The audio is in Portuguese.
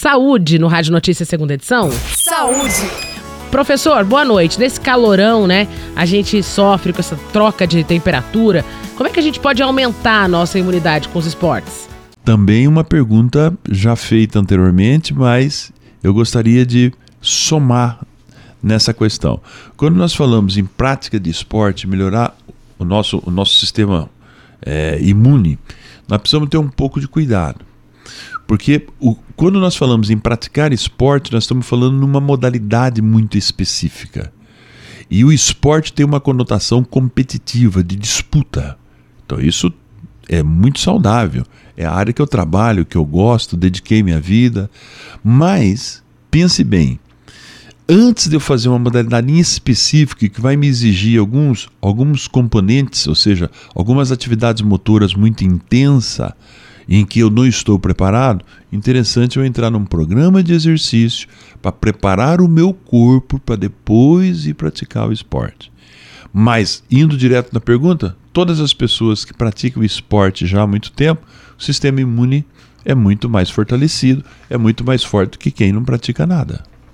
Saúde no Rádio Notícias, segunda edição. Saúde. Professor, boa noite. Nesse calorão, né, a gente sofre com essa troca de temperatura. Como é que a gente pode aumentar a nossa imunidade com os esportes? Também uma pergunta já feita anteriormente, mas eu gostaria de somar nessa questão. Quando nós falamos em prática de esporte, melhorar o nosso sistema imune, nós precisamos ter um pouco de cuidado. Porque quando nós falamos em praticar esporte, nós estamos falando numa modalidade muito específica. E o esporte tem uma conotação competitiva, de disputa. Então isso é muito saudável. É a área que eu trabalho, que eu gosto, dediquei minha vida. Mas, pense bem, antes de eu fazer uma modalidade em específica que vai me exigir alguns componentes, ou seja, algumas atividades motoras muito intensas, em que eu não estou preparado, interessante eu entrar num programa de exercício para preparar o meu corpo para depois ir praticar o esporte. Mas, indo direto na pergunta, todas as pessoas que praticam esporte já há muito tempo, o sistema imune é muito mais fortalecido, é muito mais forte que quem não pratica nada.